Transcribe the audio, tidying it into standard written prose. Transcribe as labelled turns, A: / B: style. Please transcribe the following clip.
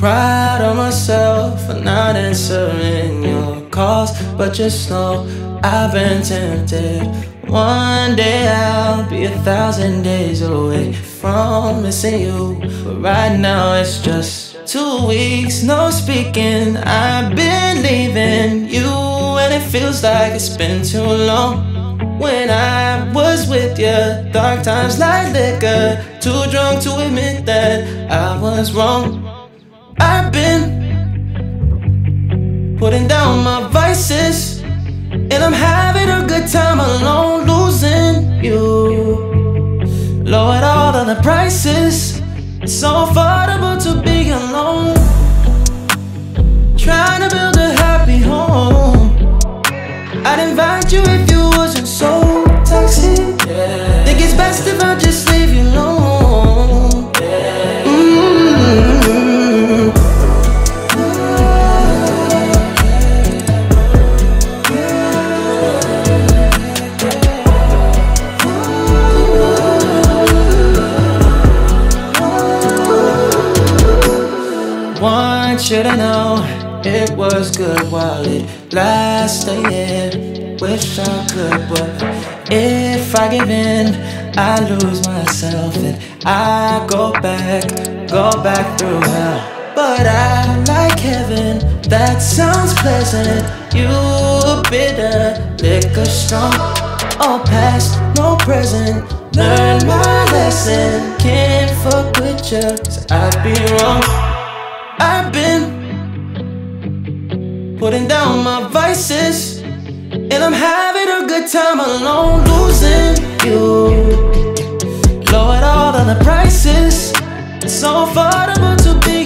A: proud of myself for not answering your calls, but just know I've been tempted. One day I'll be 1,000 days away from missing you, but right now it's just 2 weeks, no speaking. I've been leaving you, and it feels like it's been too long. When I was with you, dark times like liquor, too drunk to admit that I was wrong. I've been putting down my vices, and I'm having a good time alone, losing you. Lowered all of the prices, it's so affordable to be alone. Trying to build a happy home. I'd invite you if you wasn't so toxic. Think it's best if I just leave you alone. Want you to know it was good while it lasted. Wish I could, but if I give in, I lose myself and I go back through hell. But I like heaven, that sounds pleasant. You bitter, liquor strong. All past, no present. Learn my lesson, can't fuck with you, 'cause I'd be wrong. I've been putting down my vices, and I'm having a good time alone, losing you. Lowered all of the prices, it's so affordable to be